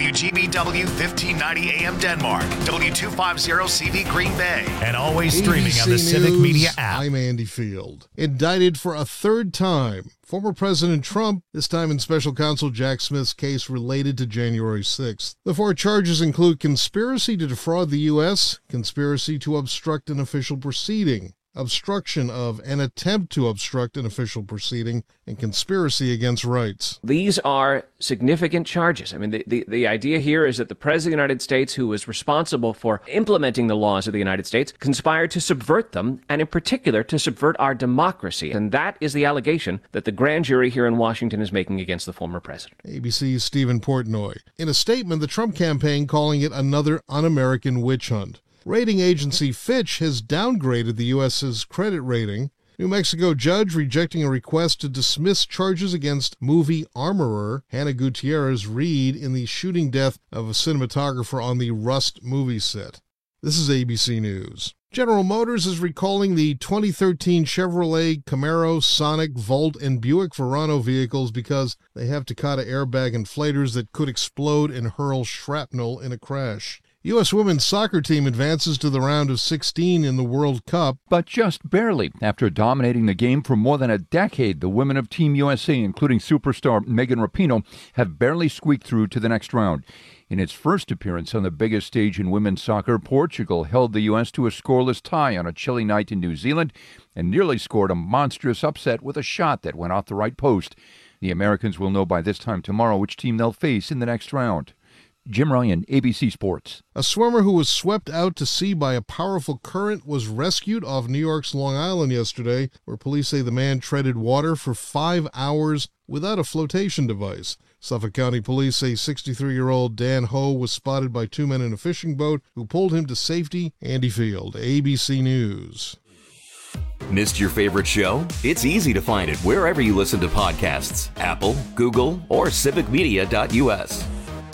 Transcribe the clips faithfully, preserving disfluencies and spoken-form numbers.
W G B W fifteen ninety A M Denmark, W two fifty C V Green Bay, and always streaming A B C on the News, Civic Media app. I'm Andy Field. Indicted for a third time, former President Trump, this time in special counsel Jack Smith's case related to January sixth. The four charges include conspiracy to defraud the U S, conspiracy to obstruct an official proceeding, obstruction of an attempt to obstruct an official proceeding, and conspiracy against rights. These are significant charges. I mean, the, the, the idea here is that the President of the United States, who was responsible for implementing the laws of the United States, conspired to subvert them, and in particular to subvert our democracy. And that is the allegation that the grand jury here in Washington is making against the former president. A B C's Stephen Portnoy. In a statement, the Trump campaign calling it another un-American witch hunt. Rating agency Fitch has downgraded the U S's credit rating. New Mexico judge rejecting a request to dismiss charges against movie armorer Hannah Gutierrez Reed in the shooting death of a cinematographer on the Rust movie set. This is A B C News. General Motors is recalling the twenty thirteen Chevrolet Camaro, Sonic, Volt, and Buick Verano vehicles because they have Takata airbag inflators that could explode and hurl shrapnel in a crash. U S women's soccer team advances to the round of sixteen in the World Cup. But just barely. After dominating the game for more than a decade, the women of Team U S A, including superstar Megan Rapinoe, have barely squeaked through to the next round. In its first appearance on the biggest stage in women's soccer, Portugal held the U S to a scoreless tie on a chilly night in New Zealand and nearly scored a monstrous upset with a shot that went off the right post. The Americans will know by this time tomorrow which team they'll face in the next round. Jim Ryan, A B C Sports. A swimmer who was swept out to sea by a powerful current was rescued off New York's Long Island yesterday, where police say the man treaded water for five hours without a flotation device. Suffolk County Police say sixty-three-year-old Dan Ho was spotted by two men in a fishing boat who pulled him to safety. Andy Field, A B C News. Missed your favorite show? It's easy to find it wherever you listen to podcasts. Apple, Google, or civic media dot U S.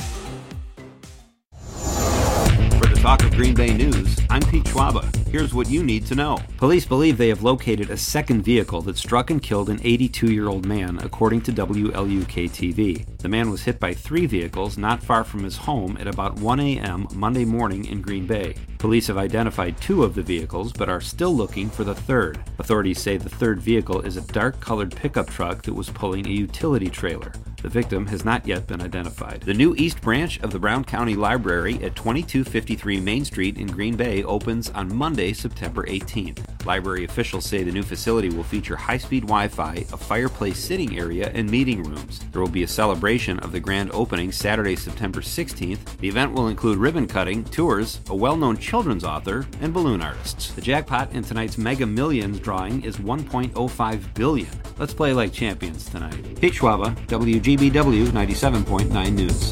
Talk of Green Bay News, I'm Pete Schwaba. Here's what you need to know. Police believe they have located a second vehicle that struck and killed an eighty-two-year-old man, according to W L U K T V. The man was hit by three vehicles not far from his home at about one a.m. Monday morning in Green Bay. Police have identified two of the vehicles, but are still looking for the third. Authorities say the third vehicle is a dark-colored pickup truck that was pulling a utility trailer. The victim has not yet been identified. The new East Branch of the Brown County Library at twenty-two fifty-three Main Street in Green Bay opens on Monday, September eighteenth. Library officials say the new facility will feature high-speed Wi-Fi, a fireplace sitting area, and meeting rooms. There will be a celebration of the grand opening Saturday, September sixteenth. The event will include ribbon cutting, tours, a well-known children's author, and balloon artists. The jackpot in tonight's Mega Millions drawing is one point oh five billion dollars. Let's play like champions tonight. Pete Schwaba, W G B W ninety-seven point nine News.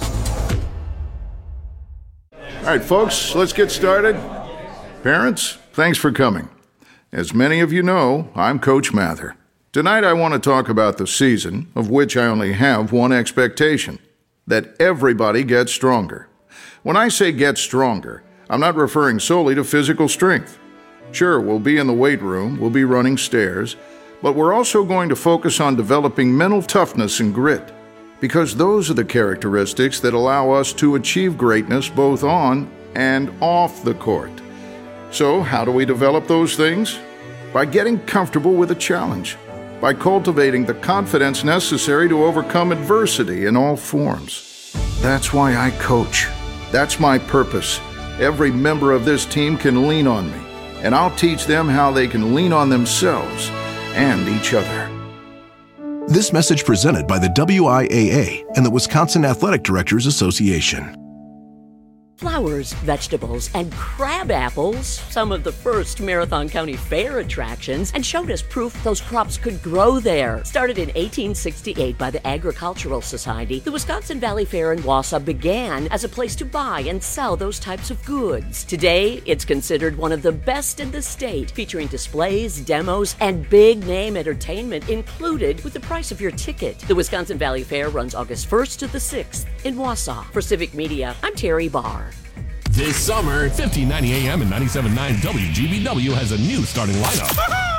All right, folks, let's get started. Parents, thanks for coming. As many of you know, I'm Coach Mather. Tonight I want to talk about the season, of which I only have one expectation, that everybody gets stronger. When I say get stronger, I'm not referring solely to physical strength. Sure, we'll be in the weight room, we'll be running stairs, but we're also going to focus on developing mental toughness and grit, because those are the characteristics that allow us to achieve greatness both on and off the court. So, how do we develop those things? By getting comfortable with a challenge, by cultivating the confidence necessary to overcome adversity in all forms. That's why I coach. That's my purpose. Every member of this team can lean on me, and I'll teach them how they can lean on themselves and each other. This message presented by the W I A A and the Wisconsin Athletic Directors Association. Flowers, vegetables, and crab apples, some of the first Marathon County Fair attractions, and showed us proof those crops could grow there. Started in eighteen sixty-eight by the Agricultural Society, the Wisconsin Valley Fair in Wausau began as a place to buy and sell those types of goods. Today, it's considered one of the best in the state, featuring displays, demos, and big-name entertainment included with the price of your ticket. The Wisconsin Valley Fair runs August first to the sixth in Wausau. For Civic Media, I'm Terry Barr. This summer, fifteen ninety A M and ninety-seven point nine W G B W has a new starting lineup.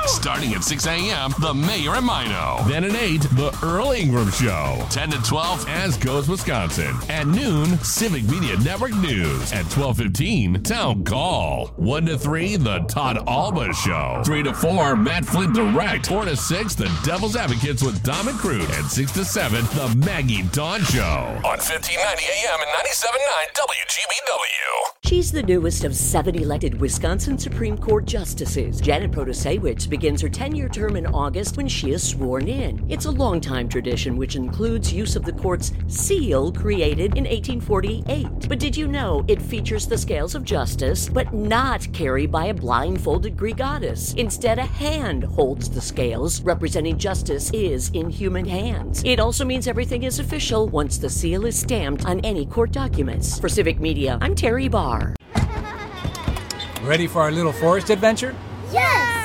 Starting at six a.m., The Mayor and Mino. Then at eight, The Earl Ingram Show. ten to twelve, As Goes Wisconsin. At noon, Civic Media Network News. At twelve fifteen, Town Call. one to three, The Todd Alba Show. three to four, Matt Flint Direct. four to six, The Devil's Advocates with Dom and Cruz. And six to seven, The Maggie Dawn Show. On fifteen ninety A M and ninety-seven point nine W G B W. She's the newest of seven elected Wisconsin Supreme Court justices. Janet Protasewicz begins her ten-year term in August when she is sworn in. It's a long-time tradition which includes use of the court's seal created in eighteen forty-eight. But did you know it features the scales of justice, but not carried by a blindfolded Greek goddess? Instead, a hand holds the scales, representing justice is in human hands. It also means everything is official once the seal is stamped on any court documents. For Civic Media, I'm Terry Barr. Ready for our little forest adventure? Yes!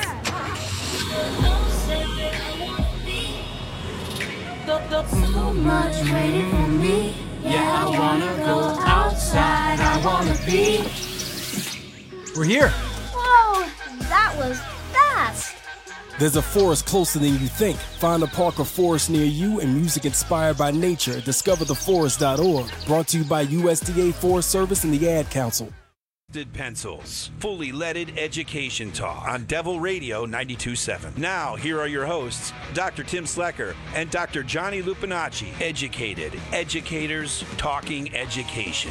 So much waiting for me. Yeah, I wanna go outside. I wanna be. We're here. Whoa, that was fast. There's a forest closer than you think. Find a park or forest near you and music inspired by nature. discover the forest dot org. Brought to you by U S D A Forest Service and the Ad Council. Pencils, fully leaded education talk on Devil Radio ninety-two point seven. Now, here are your hosts, Doctor Tim Slecker and Doctor Johnny Lupinacci. Educated educators talking education.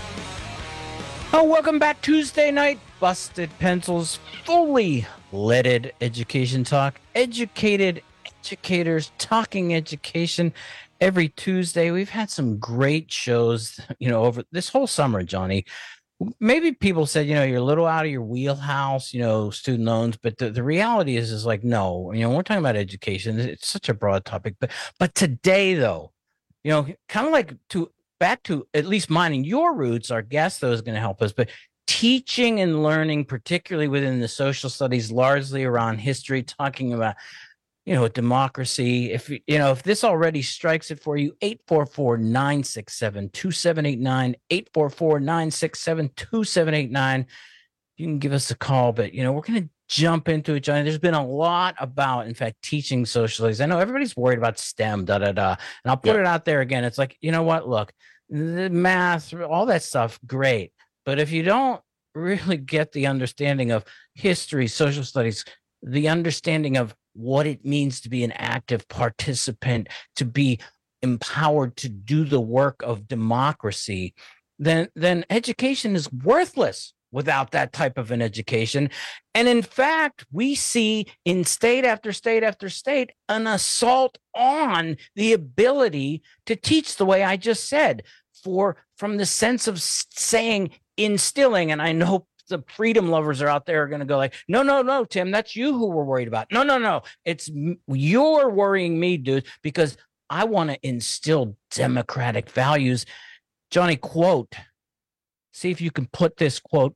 Oh, welcome back. Tuesday night, Busted Pencils, fully leaded education talk. Educated educators talking education. Every Tuesday, we've had some great shows, you know, over this whole summer, Johnny. Maybe people said, you know, you're a little out of your wheelhouse, you know, student loans, but the, the reality is, is like, no, you know, we're talking about education. It's such a broad topic, but, but today though, you know, kind of like to back to at least mining your roots, our guest though is going to help us, but teaching and learning, particularly within the social studies, largely around history, talking about, you know, democracy. If you know, if this already strikes it for you, eight four four, nine six seven, two seven eight nine, eight four four, nine six seven, two seven eight nine. You can give us a call, but you know, we're going to jump into it, Johnny. There's been a lot about, in fact, teaching social studies. I know everybody's worried about STEM, da da da. And I'll put yeah. it out there again. It's like, you know what? Look, the math, all that stuff, great. But if you don't really get the understanding of history, social studies, the understanding of what it means to be an active participant, to be empowered to do the work of democracy, then, then education is worthless without that type of an education. And in fact, we see in state after state after state an assault on the ability to teach the way I just said, for from the sense of saying, instilling, and I know the freedom lovers are out there are going to go like, no, no, no, Tim, that's you who we're worried about. No, no, no. It's you're worrying me, dude, because I want to instill democratic values. Johnny, quote, see if you can put this quote.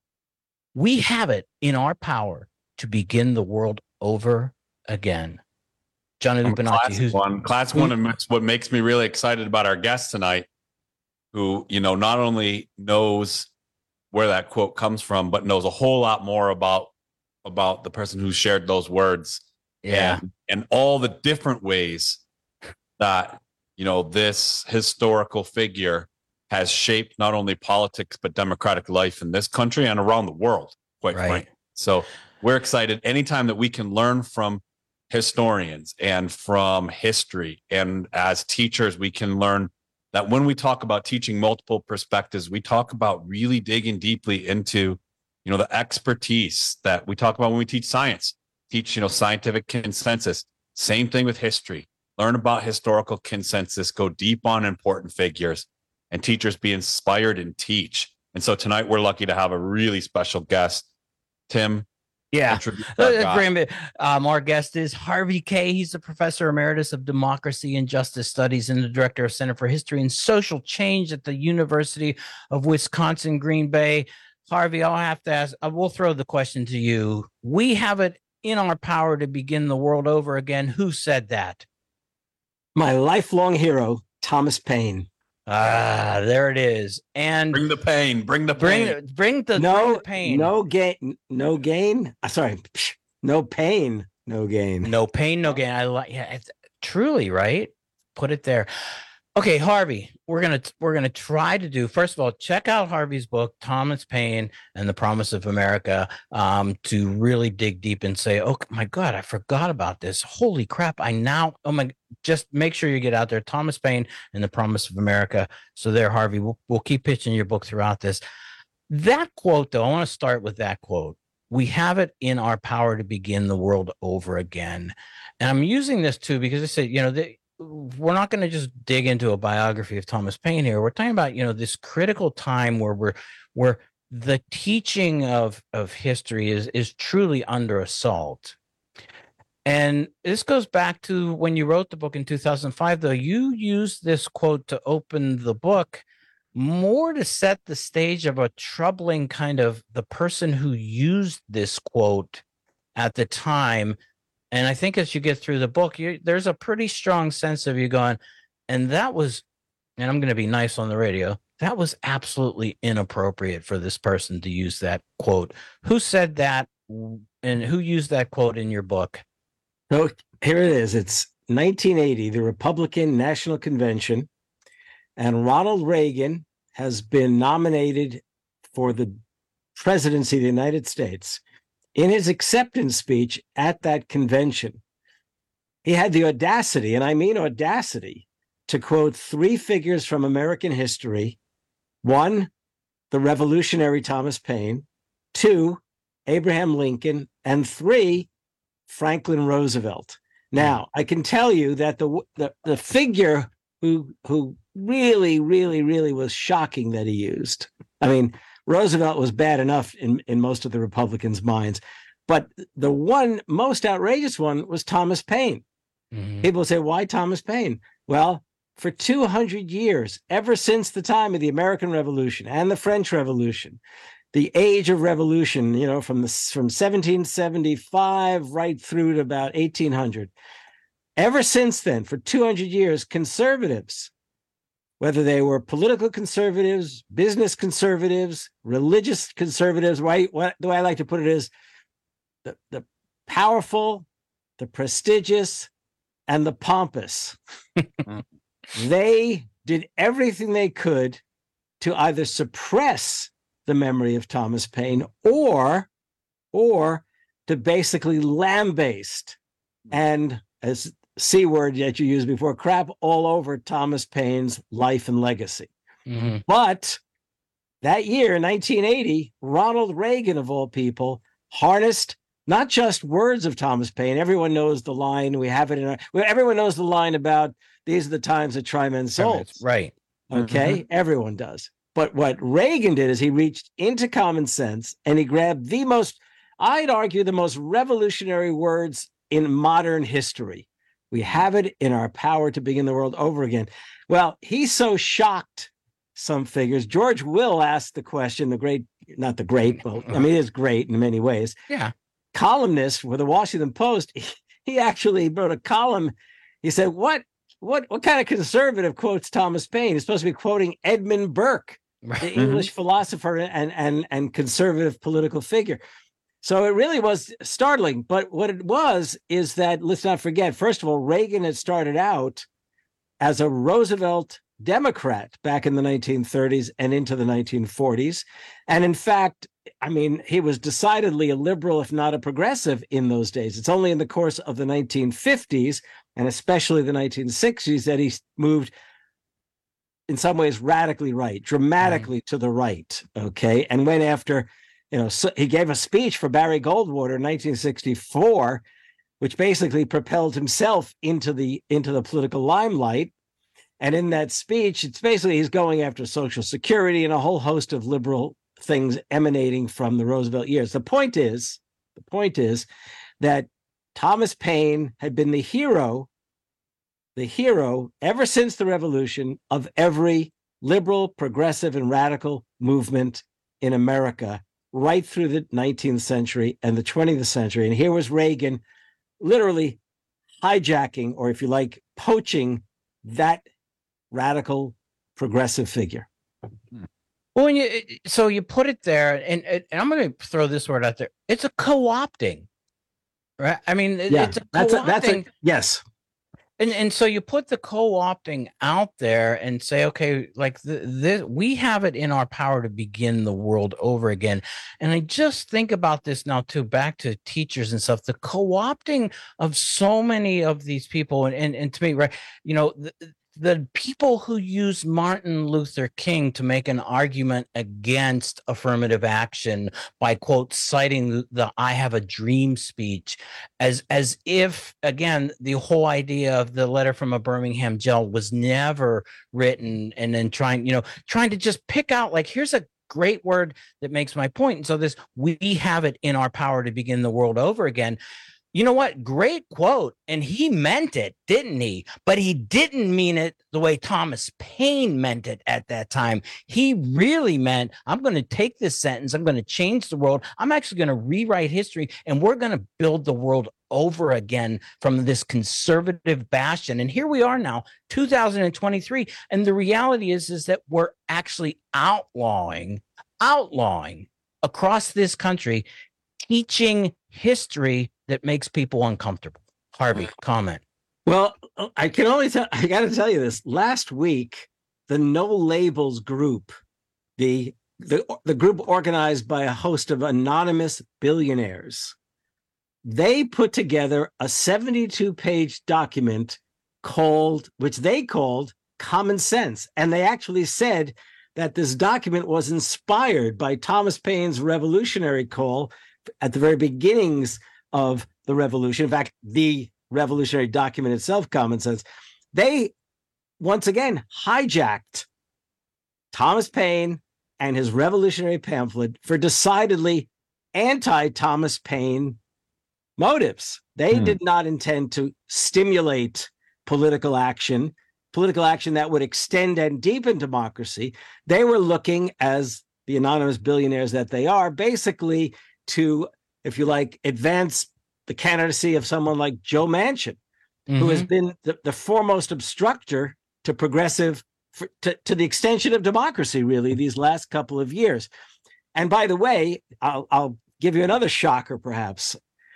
We have it in our power to begin the world over again. Johnny Lupinacci, who's one, class one, and that's what makes me really excited about our guest tonight, who, you know, not only knows where that quote comes from, but knows a whole lot more about about the person who shared those words. Yeah. And, and all the different ways that, you know, this historical figure has shaped not only politics, but democratic life in this country and around the world, quite right. frankly. So we're excited anytime that we can learn from historians and from history. And as teachers, we can learn that when we talk about teaching multiple perspectives, we talk about really digging deeply into, you know, the expertise that we talk about when we teach science, teach, you know, scientific consensus. Same thing with history. Learn about historical consensus, go deep on important figures, and teachers be inspired and teach. And so tonight we're lucky to have a really special guest, Tim. Yeah. Um, our guest is Harvey Kaye. He's the professor emeritus of democracy and justice studies and the director of Center for History and Social Change at the University of Wisconsin, Green Bay. Harvey, I'll have to ask, uh, we'll throw the question to you. We have it in our power to begin the world over again. Who said that? My lifelong hero, Thomas Paine. Ah, there it is. And bring the pain, bring the pain. Bring, bring the, no, bring the pain. No gain, no gain. Uh, sorry, No pain, no gain. No pain, no gain. I like, yeah, it's truly right. Put it there. Okay, Harvey, we're gonna we're gonna try to do. First of all, check out Harvey's book, Thomas Paine and the Promise of America, um, to really dig deep and say, "Oh my God, I forgot about this. Holy crap! I now oh my." Just make sure you get out there, Thomas Paine and the Promise of America. So there, Harvey, we'll we'll keep pitching your book throughout this. That quote, though, I want to start with that quote. We have it in our power to begin the world over again, and I'm using this too because I said, you know, they. We're not going to just dig into a biography of Thomas Paine here. We're talking about, you know, this critical time where we're where the teaching of of history is is truly under assault. And this goes back to when you wrote the book in two thousand five, though. You used this quote to open the book more to set the stage of a troubling kind of the person who used this quote at the time. And I think as you get through the book, you, there's a pretty strong sense of you going, and that was, and I'm going to be nice on the radio, that was absolutely inappropriate for this person to use that quote. Who said that, and who used that quote in your book? So here it is. It's nineteen eighty, the Republican National Convention, and Ronald Reagan has been nominated for the presidency of the United States. In his acceptance speech at that convention, he had the audacity, and I mean audacity, to quote three figures from American history. One, the revolutionary Thomas Paine. Two, Abraham Lincoln. And three, Franklin Roosevelt. Now, I can tell you that the the, the figure who, who really, really, really was shocking that he used, I mean, Roosevelt was bad enough in, in most of the Republicans' minds, but the one most outrageous one was Thomas Paine. Mm-hmm. People say, why Thomas Paine? Well, for two hundred years, ever since the time of the American Revolution and the French Revolution, the age of revolution, you know, from the from seventeen seventy-five right through to about eighteen hundred, ever since then, for two hundred years, conservatives, whether they were political conservatives, business conservatives, religious conservatives, right? What the way I like to put it is the, the powerful, the prestigious, and the pompous. They did everything they could to either suppress the memory of Thomas Paine or, or to basically lambaste and, as C word that you used before, crap all over Thomas Paine's life and legacy. Mm-hmm. But that year, nineteen eighty, Ronald Reagan, of all people, harnessed not just words of Thomas Paine. Everyone knows the line. We have it in our, well, everyone knows the line about these are the times that try men's souls. Right. Okay. Mm-hmm. Everyone does. But what Reagan did is he reached into common sense and he grabbed the most, I'd argue, the most revolutionary words in modern history. We have it in our power to begin the world over again. Well, he's so shocked some figures. George Will asked the question, the great, not the great, well, I mean, it is great in many ways. Yeah. Columnist for the Washington Post, he, he actually wrote a column. He said, what, what, what kind of conservative quotes Thomas Paine? He's supposed to be quoting Edmund Burke, the English philosopher and, and, and conservative political figure. So it really was startling. But what it was is that, let's not forget, first of all, Reagan had started out as a Roosevelt Democrat back in the nineteen thirties and into the nineteen forties. And in fact, I mean, he was decidedly a liberal, if not a progressive, in those days. It's only in the course of the nineteen fifties and especially the nineteen sixties that he moved in some ways radically right, dramatically right. to the right. Okay. And went after, you know, so he gave a speech for Barry Goldwater in nineteen sixty-four, which basically propelled himself into the into the political limelight. And in that speech, it's basically he's going after Social Security and a whole host of liberal things emanating from the Roosevelt years. The point is, the point is that Thomas Paine had been the hero, the hero ever since the revolution of every liberal, progressive, and radical movement in America, right through the nineteenth century and the twentieth century. And here was Reagan literally hijacking, or if you like, poaching that radical progressive figure. Well, when you, so you put it there, and, and I'm going to throw this word out there. It's a co-opting. Right. I mean, Yeah, it's a that's a, that's a, co-opting. yes. And and so you put the co-opting out there and say, okay, like the, the, we have it in our power to begin the world over again. And I just think about this now too, back to teachers and stuff, the co-opting of so many of these people. And, and, and to me, right, you know, the, the people who use Martin Luther King to make an argument against affirmative action by, quote, citing the I have a dream speech as as if, again, the whole idea of the letter from a Birmingham jail was never written, and then trying, you know, trying to just pick out, like, here's a great word that makes my point. And so this, we have it in our power to begin the world over again. You know what? Great quote. And he meant it, didn't he? But he didn't mean it the way Thomas Paine meant it at that time. He really meant, I'm going to take this sentence, I'm going to change the world, I'm actually going to rewrite history, and we're going to build the world over again from this conservative bastion. And here we are now, two thousand twenty-three. And the reality is, is that we're actually outlawing, outlawing across this country, teaching history that makes people uncomfortable. Harvey, comment. Well, I can only tell, I got to tell you this. Last week, the No Labels group, the, the, the group organized by a host of anonymous billionaires, they put together a seventy-two page document called, which they called Common Sense. And they actually said that this document was inspired by Thomas Paine's revolutionary call at the very beginnings of the revolution. In fact, the revolutionary document itself, Common Sense, they once again hijacked Thomas Paine and his revolutionary pamphlet for decidedly anti-Thomas Paine motives. They hmm. did not intend to stimulate political action, political action that would extend and deepen democracy. They were looking, as the anonymous billionaires that they are, basically to, if you like, advance the candidacy of someone like Joe Manchin, mm-hmm. who has been the, the foremost obstructor to progressive, for, to, to the extension of democracy, really, these last couple of years. And by the way, I'll, I'll give you another shocker, perhaps.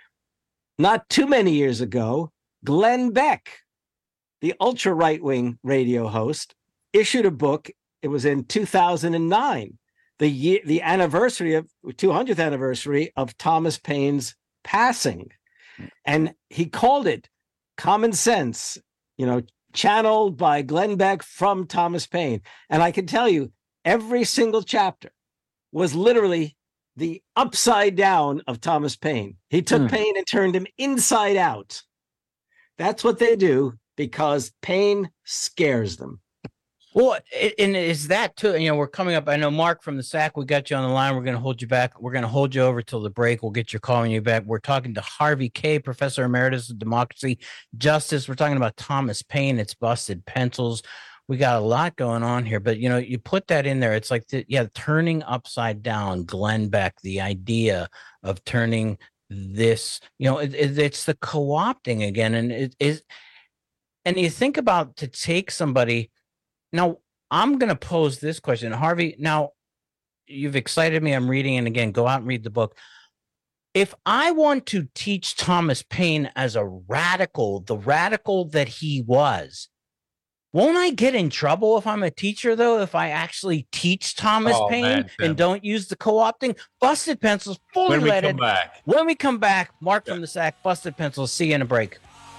Not too many years ago, Glenn Beck, the ultra right-wing radio host, issued a book. It was in two thousand nine. The year, the anniversary of two hundredth anniversary of Thomas Paine's passing, and he called it Common Sense, you know, channeled by Glenn Beck from Thomas Paine. And I can tell you, every single chapter was literally the upside down of Thomas Paine. He took hmm. Paine and turned him inside out. That's what they do because Paine scares them. Well, and is that too, you know, we're coming up. I know, Mark from the S A C, we got you on the line. We're going to hold you back. We're going to hold you over till the break. We'll get your calling you back. We're talking to Harvey Kaye, Professor Emeritus of Democracy, Justice. We're talking about Thomas Paine. It's busted pencils. We got a lot going on here, but, you know, you put that in there. It's like, the, yeah, turning upside down, Glenn Beck, the idea of turning this, you know, it, it, it's the co-opting again. And it is, and you think about to take somebody. Now, I'm going to pose this question. Harvey, now, you've excited me. I'm reading, and again, go out and read the book. If I want to teach Thomas Paine as a radical, the radical that he was, won't I get in trouble if I'm a teacher, though, if I actually teach Thomas oh, Paine man, and don't use the co-opting? Busted Pencils, fully when we leaded. Come back. When we come back, Mark yeah. from the S A C, Busted Pencils. See you in a break.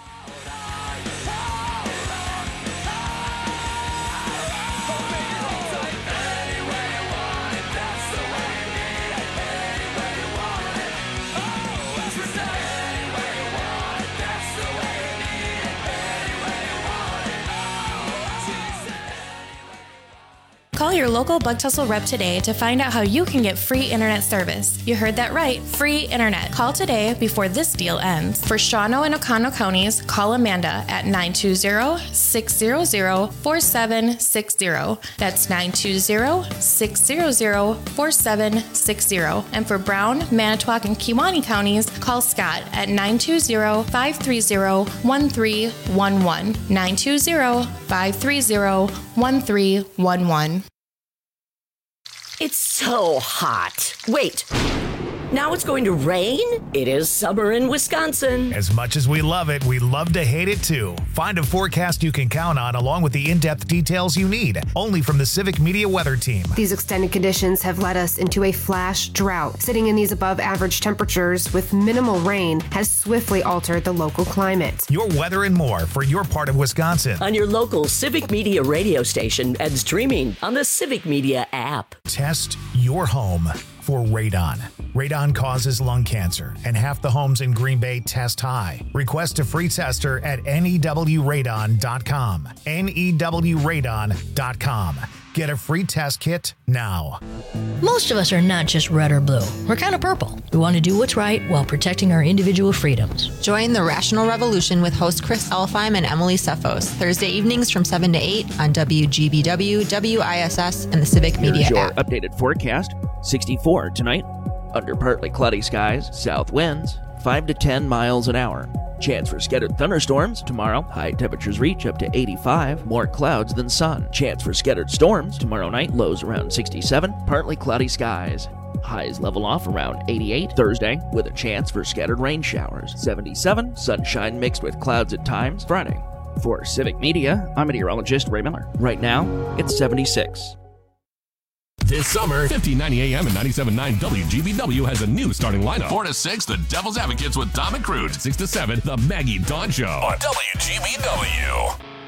Call your local Bug Tussle rep today to find out how you can get free internet service. You heard that right, free internet. Call today before this deal ends. For Shawano and Oconto counties, call Amanda at nine two zero, six zero zero, four seven six zero. That's nine two zero, six zero zero, four seven six zero. And for Brown, Manitowoc, and Kewaunee counties, call Scott at nine two zero, five three zero, one three one one. nine two zero, five three zero, one three one one. It's so hot. Wait, Now it's going to rain? It is summer in Wisconsin. As much as we love it, we love to hate it too. Find a forecast you can count on along with the in-depth details you need, only from the Civic Media Weather Team. These extended conditions have led us into a flash drought. Sitting in these above average temperatures with minimal rain has swiftly altered the local climate. Your weather and more for your part of Wisconsin. On your local Civic Media radio station and streaming on the Civic Media app. Test your home for radon. Radon causes lung cancer, and half the homes in Green Bay test high. Request a free tester at N E W radon dot com. N E W radon dot com. Get a free test kit now. Most of us are not just red or blue. We're kind of purple. We want to do what's right while protecting our individual freedoms. Join the Rational Revolution with host Chris Elfheim and Emily Cephos, Thursday evenings from seven to eight on W G B W, W I S S, and the Civic Media Here's your app. updated forecast. sixty-four tonight. Under partly cloudy skies, south winds, five to ten miles an hour. Chance for scattered thunderstorms tomorrow. High temperatures reach up to eighty-five. More clouds than sun. Chance for scattered storms tomorrow night. Lows around sixty-seven. Partly cloudy skies. Highs level off around eighty-eight. Thursday with a chance for scattered rain showers. seventy-seven. Sunshine mixed with clouds at times. Friday. For Civic Media, I'm meteorologist Ray Miller. Right now, it's seventy-six. This summer, fifteen ninety A M and ninety-seven point nine W G B W has a new starting lineup. four to six, The Devil's Advocates with Dom and Crude. six to seven, The Maggie Dawn Show on W G B W.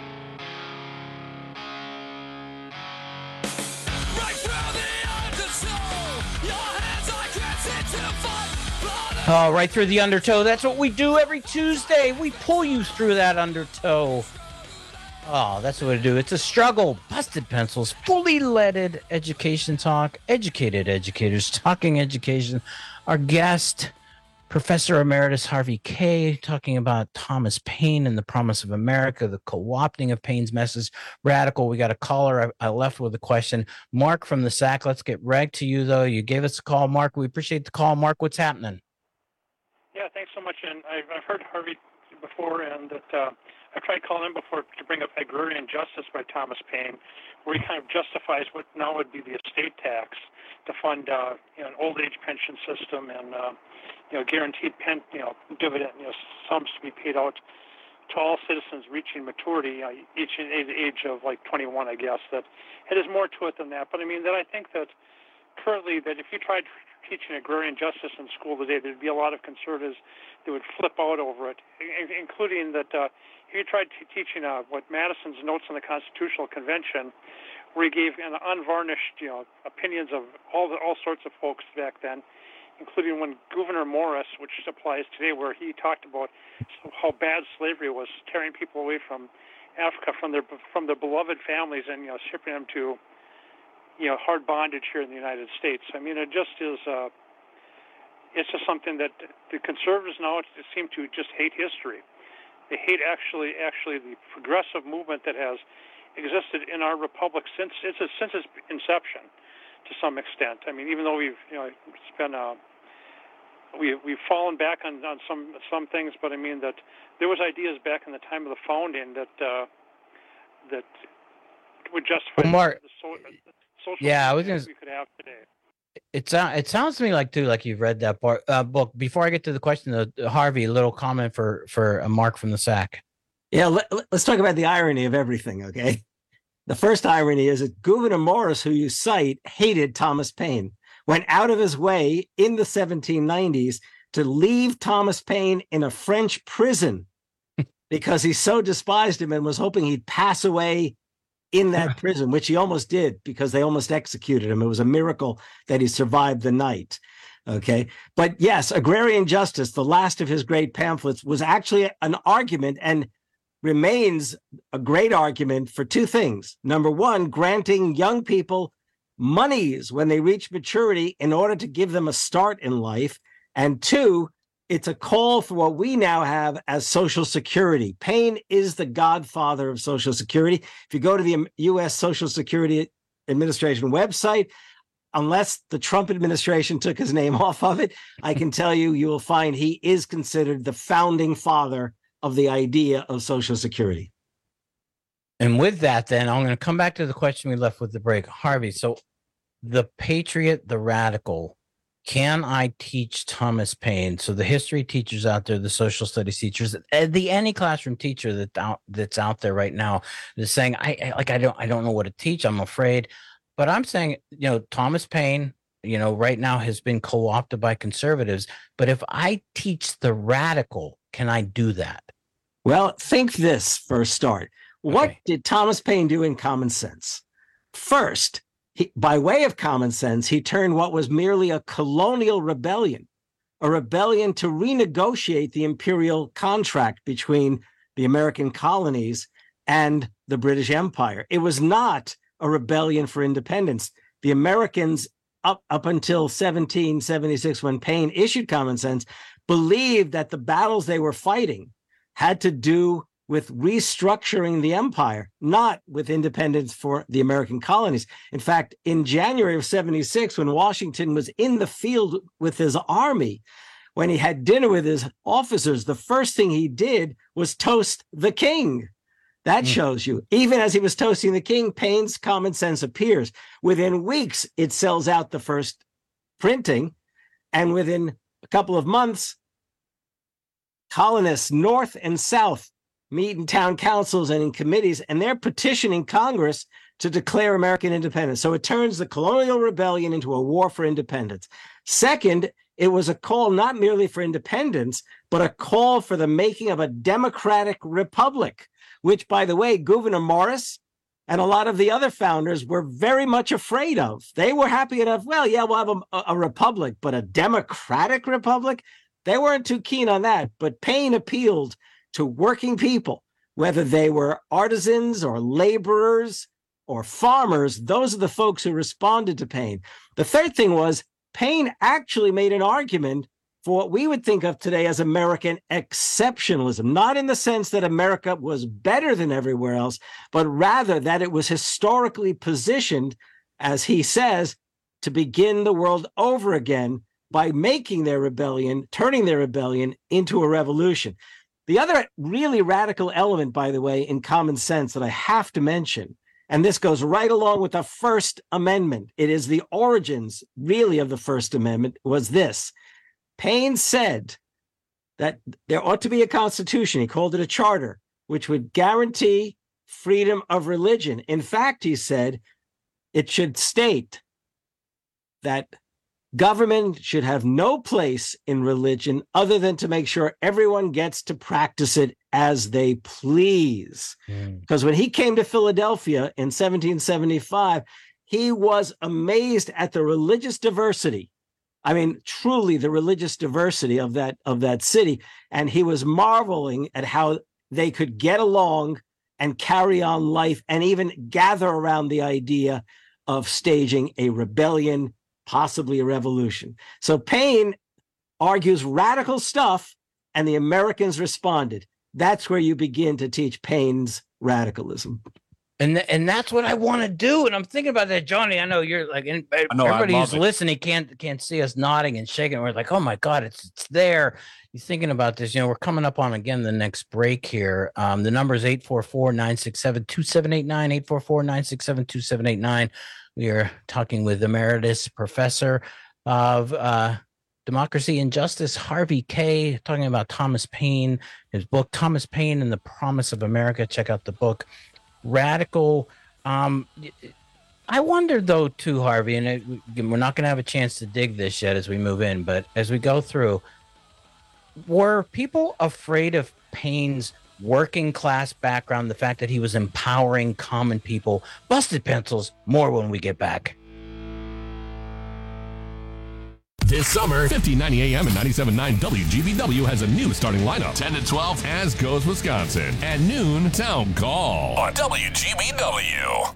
Oh, right through the undertow. That's what we do every Tuesday. We pull you through that undertow. Oh, that's what we do. It's a struggle. Busted Pencils, fully leaded education talk, educated educators talking education. Our guest, Professor Emeritus Harvey Kaye, talking about Thomas Paine and the Promise of America, the co-opting of Paine's message, radical. We got a caller. I, I left with a question. Mark from the S A C. Let's get right to you, though. You gave us a call, Mark. We appreciate the call. Mark, what's happening? Yeah, thanks so much. And I've, I've heard Harvey before, and that uh, I've tried calling him before to bring up Agrarian Justice by Thomas Paine, where he kind of justifies what now would be the estate tax to fund uh, you know, an old age pension system and uh, you know guaranteed pen, you know dividend, you know sums to be paid out to all citizens reaching maturity, uh, each at the age of like twenty-one, I guess. That it is more to it than that. But I mean, that I think that currently that if you tried teaching agrarian justice in school today, there'd be a lot of conservatives that would flip out over it, including that uh, if you tried t- teaching uh, what Madison's Notes on the Constitutional Convention, where he gave an unvarnished, you know, opinions of all the, all sorts of folks back then, including when Gouverneur Morris, which applies today, where he talked about how bad slavery was, tearing people away from Africa, from their from their beloved families, and you know, shipping them to you know, hard bondage here in the United States. I mean, it just is, uh, it's just something that the conservatives now seem to just hate history. They hate actually, actually the progressive movement that has existed in our republic since it's since its inception, to some extent. I mean, even though we've, you know, it's been, uh, we we've fallen back on, on some some things, but I mean that there was ideas back in the time of the founding that uh, that would justify well, Mark, the so, social yeah, I was gonna, we could have today. It, it sounds to me like, too, like you've read that part, uh, book. Before I get to the question, uh, Harvey, a little comment for, for a Mark from the S A C. Yeah, let, let's talk about the irony of everything, okay? The first irony is that Gouverneur Morris, who you cite, hated Thomas Paine, went out of his way in the seventeen nineties to leave Thomas Paine in a French prison because he so despised him and was hoping he'd pass away in that prison, which he almost did because they almost executed him. It was a miracle that he survived the night. Okay. But yes, Agrarian Justice, the last of his great pamphlets, was actually an argument and remains a great argument for two things. Number one, granting young people monies when they reach maturity in order to give them a start in life. And two, it's a call for what we now have as Social Security. Paine is the godfather of Social Security. If you go to the U S Social Security Administration website, unless the Trump administration took his name off of it, I can tell you, you will find he is considered the founding father of the idea of Social Security. And with that, then, I'm going to come back to the question we left with the break. Harvey, so the patriot, the radical, can I teach Thomas Paine? So the history teachers out there, the social studies teachers, the any classroom teacher that out, that's out there right now is saying, I, I like I don't I don't know what to teach. I'm afraid, but I'm saying, you know, Thomas Paine, you know, right now has been co-opted by conservatives. But if I teach the radical, can I do that? Well, think this for a start. What okay. did Thomas Paine do in Common Sense? First, he, by way of common sense, he turned what was merely a colonial rebellion, a rebellion to renegotiate the imperial contract between the American colonies and the British Empire. It was not a rebellion for independence. The Americans, up, up until seventeen seventy-six, when Paine issued Common Sense, believed that the battles they were fighting had to do with restructuring the empire, not with independence for the American colonies. In fact, in January of seventy-six, when Washington was in the field with his army, when he had dinner with his officers, the first thing he did was toast the king. That mm. shows you, even as he was toasting the king, Paine's Common Sense appears. Within weeks, it sells out the first printing, and within a couple of months, colonists north and south meet in town councils and in committees, and they're petitioning Congress to declare American independence. So it turns the colonial rebellion into a war for independence. Second, it was a call not merely for independence, but a call for the making of a democratic republic, which, by the way, Gouverneur Morris and a lot of the other founders were very much afraid of. They were happy enough, well, yeah, we'll have a, a republic, but a democratic republic? They weren't too keen on that. But Paine appealed to working people, whether they were artisans or laborers or farmers. Those are the folks who responded to Paine. The third thing was Paine actually made an argument for what we would think of today as American exceptionalism, not in the sense that America was better than everywhere else, but rather that it was historically positioned, as he says, to begin the world over again by making their rebellion, turning their rebellion into a revolution. The other really radical element, by the way, in Common Sense that I have to mention, and this goes right along with the First Amendment, it is the origins, really, of the First Amendment, was this. Paine said that there ought to be a constitution, he called it a charter, which would guarantee freedom of religion. In fact, he said, it should state that government should have no place in religion other than to make sure everyone gets to practice it as they please. Mm. Because when he came to Philadelphia in seventeen seventy-five, he was amazed at the religious diversity. I mean, truly the religious diversity of that, of that city. And he was marveling at how they could get along and carry on life and even gather around the idea of staging a rebellion, possibly a revolution. So Paine argues radical stuff, and the Americans responded. That's where you begin to teach Paine's radicalism. And and that's what I want to do. And I'm thinking about that, Johnny. I know you're like, and everybody who's listening can't can't see us nodding and shaking. We're like, oh my God, it's it's there. You're thinking about this. You know, we're coming up on again the next break here. Um, the number is eight four four, nine six seven, two seven eight nine, eight four four, nine six seven, two seven eight nine. We are talking with Emeritus Professor of uh, Democracy and Justice, Harvey Kaye, talking about Thomas Paine, his book, Thomas Paine and the Promise of America. Check out the book. Radical. Um, I wonder, though, too, Harvey, and it, we're not going to have a chance to dig this yet as we move in, but as we go through, were people afraid of Paine's working class background, the fact that he was empowering common people? Busted Pencils, more when we get back. This summer, fifteen ninety A M and ninety-seven point nine W G B W has a new starting lineup. ten to twelve, As Goes Wisconsin. At noon, Town Call on W G B W.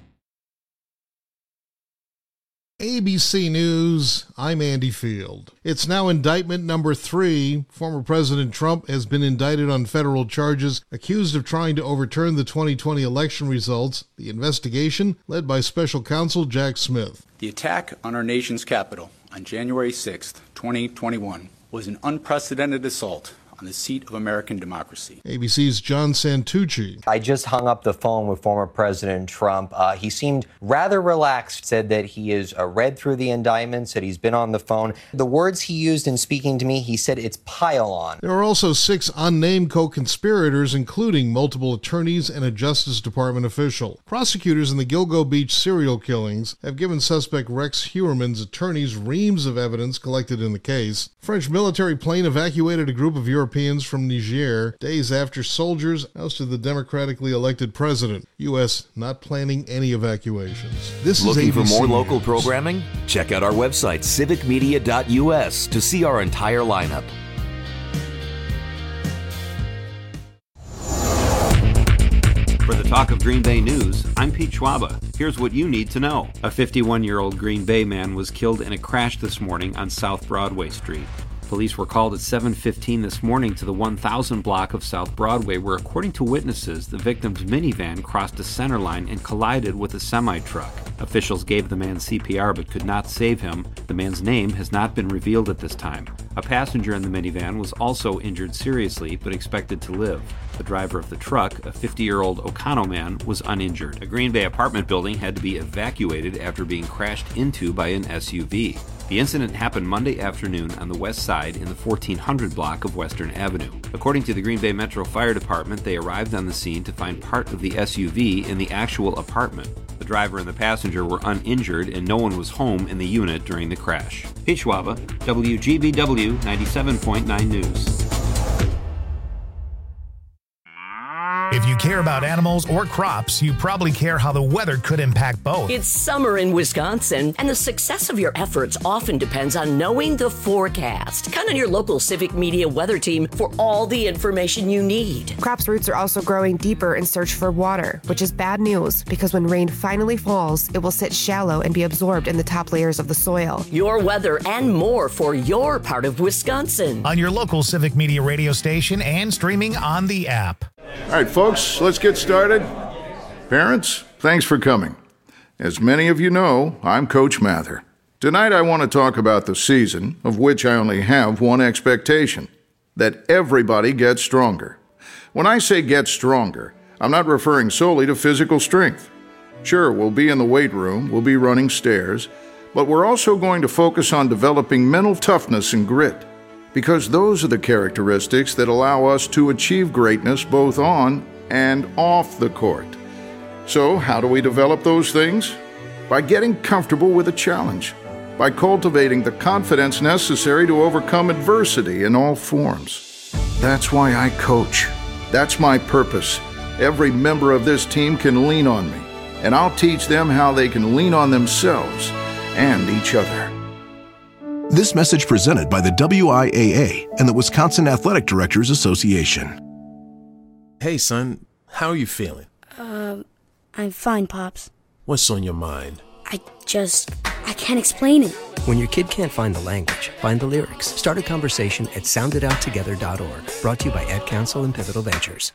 A B C News, I'm Andy Field. It's now indictment number three. Former President Trump has been indicted on federal charges, accused of trying to overturn the twenty twenty election results. The investigation, led by Special Counsel Jack Smith. The attack on our nation's capital on January sixth, twenty twenty-one, was an unprecedented assault on the seat of American democracy. A B C's John Santucci. I just hung up the phone with former President Trump. Uh, he seemed rather relaxed, said that he has uh, read through the indictments, that he's been on the phone. The words he used in speaking to me, he said it's pile on. There are also six unnamed co-conspirators, including multiple attorneys and a Justice Department official. Prosecutors in the Gilgo Beach serial killings have given suspect Rex Heuermann's attorneys reams of evidence collected in the case. French military plane evacuated a group of Europeans from Niger days after soldiers ousted the democratically elected president. U S not planning any evacuations. This Looking is A B C for more News. local programming? Check out our website, civic media dot U S, to see our entire lineup. For the Talk of Green Bay News, I'm Pete Schwaba. Here's what you need to know. A fifty-one-year-old Green Bay man was killed in a crash this morning on South Broadway Street. Police were called at seven fifteen this morning to the one thousand block of South Broadway where, according to witnesses, the victim's minivan crossed a center line and collided with a semi-truck. Officials gave the man C P R but could not save him. The man's name has not been revealed at this time. A passenger in the minivan was also injured seriously but expected to live. The driver of the truck, a fifty-year-old Ocano man, was uninjured. A Green Bay apartment building had to be evacuated after being crashed into by an S U V. The incident happened Monday afternoon on the west side in the fourteen hundred block of Western Avenue. According to the Green Bay Metro Fire Department, they arrived on the scene to find part of the S U V in the actual apartment. The driver and the passenger were uninjured and no one was home in the unit during the crash. Pete Schwaba, W G B W ninety-seven point nine News. If you care about animals or crops, you probably care how the weather could impact both. It's summer in Wisconsin, and the success of your efforts often depends on knowing the forecast. Count on your local Civic Media weather team for all the information you need. Crops' roots are also growing deeper in search for water, which is bad news because when rain finally falls, it will sit shallow and be absorbed in the top layers of the soil. Your weather and more for your part of Wisconsin. On your local Civic Media radio station and streaming on the app. All right, folks, let's get started. Parents, thanks for coming. As many of you know, I'm Coach Mather. Tonight I want to talk about the season, of which I only have one expectation, that everybody gets stronger. When I say get stronger, I'm not referring solely to physical strength. Sure, we'll be in the weight room, we'll be running stairs, but we're also going to focus on developing mental toughness and grit. Because those are the characteristics that allow us to achieve greatness both on and off the court. So, how do we develop those things? By getting comfortable with a challenge, by cultivating the confidence necessary to overcome adversity in all forms. That's why I coach. That's my purpose. Every member of this team can lean on me, and I'll teach them how they can lean on themselves and each other. This message presented by the W I A A and the Wisconsin Athletic Directors Association. Hey, son, how are you feeling? Uh, I'm fine, Pops. What's on your mind? I just, I can't explain it. When your kid can't find the language, find the lyrics. Start a conversation at sound it out together dot org. Brought to you by Ad Council and Pivotal Ventures.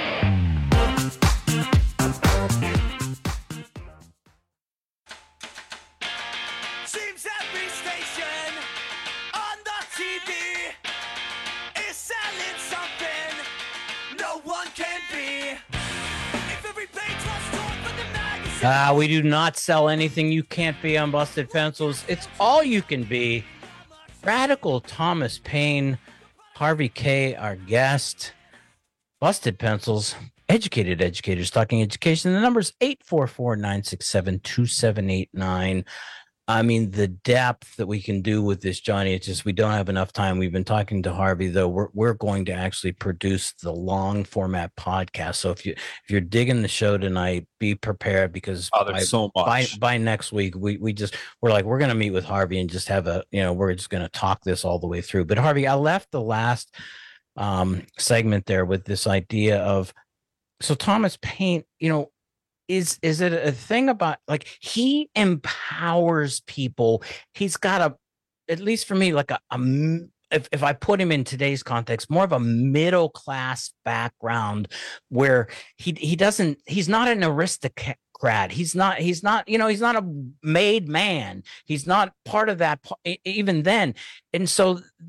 Uh, we do not sell anything you can't be on Busted Pencils. It's all you can be. Radical Thomas Paine, Harvey K., our guest. Busted Pencils, educated educators talking education. The number's eight four four, nine six seven, two seven eight nine. I mean, the depth that we can do with this, Johnny, it's just we don't have enough time. We've been talking to Harvey, though. We're we're going to actually produce the long format podcast. So if you if you're digging the show tonight, be prepared because oh, there's by, so much. by by next week, we we just we're like we're gonna meet with Harvey and just have a you know we're just gonna talk this all the way through. But Harvey, I left the last um, segment there with this idea of so Thomas Paine, you know. Is is it a thing about like he empowers people? He's got a, at least for me, like a, a if, if I put him in today's context, more of a middle class background where he he doesn't he's not an aristocrat. He's not he's not you know he's not a made man. He's not part of that even then. And so the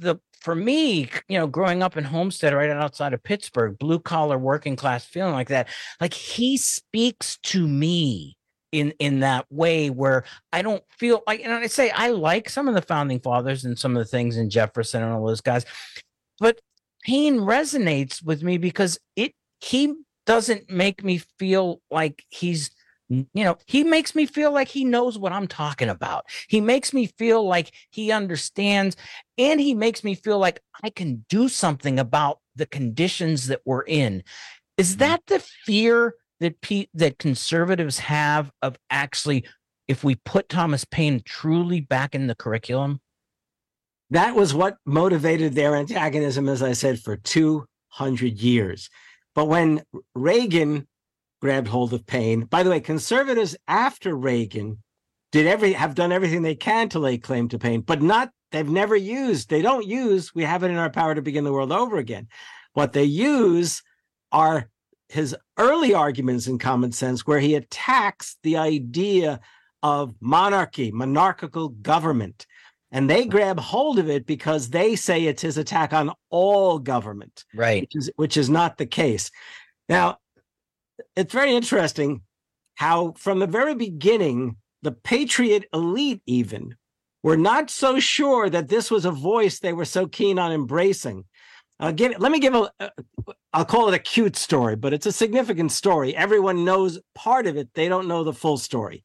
for me, you know, growing up in Homestead, right outside of Pittsburgh, blue collar working class feeling like that, like he speaks to me in in that way where I don't feel like, and I say I like some of the founding fathers and some of the things in Jefferson and all those guys, but Paine resonates with me because it he doesn't make me feel like he's, you know, he makes me feel like he knows what I'm talking about. He makes me feel like he understands, and he makes me feel like I can do something about the conditions that we're in. Is that the fear that P- that conservatives have of actually, if we put Thomas Paine truly back in the curriculum? That was what motivated their antagonism, as I said, for two hundred years. But when Reagan grabbed hold of Paine, by the way, conservatives after Reagan did every have done everything they can to lay claim to Paine, but not they've never used, they don't use, we have it in our power to begin the world over again. What they use are his early arguments in Common Sense, where he attacks the idea of monarchy, monarchical government. And they grab hold of it because they say it's his attack on all government, right? Which is, which is not the case. Now, it's very interesting how from the very beginning, the patriot elite even were not so sure that this was a voice they were so keen on embracing. Uh, give, let me give a, a, I'll call it a cute story, but it's a significant story. Everyone knows part of it. They don't know the full story.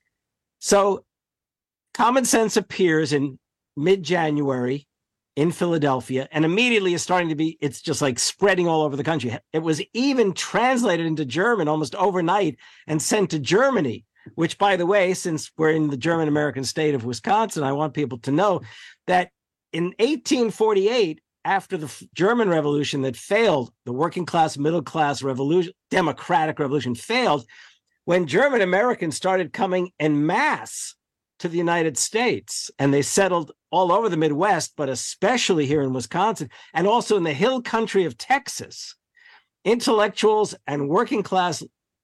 So Common Sense appears in mid-January in Philadelphia, and immediately is starting to be, it's just like spreading all over the country. It was even translated into German almost overnight and sent to Germany, which, by the way, since we're in the German-American state of Wisconsin, I want people to know that in eighteen forty-eight, after the German Revolution that failed, the working class, middle class revolution, democratic revolution failed, when German Americans started coming en masse to the United States, and they settled all over the Midwest, but especially here in Wisconsin, and also in the hill country of Texas, intellectuals and working class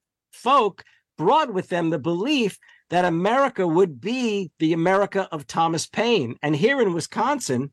folk brought with them the belief that America would be the America of Thomas Paine. And here in Wisconsin,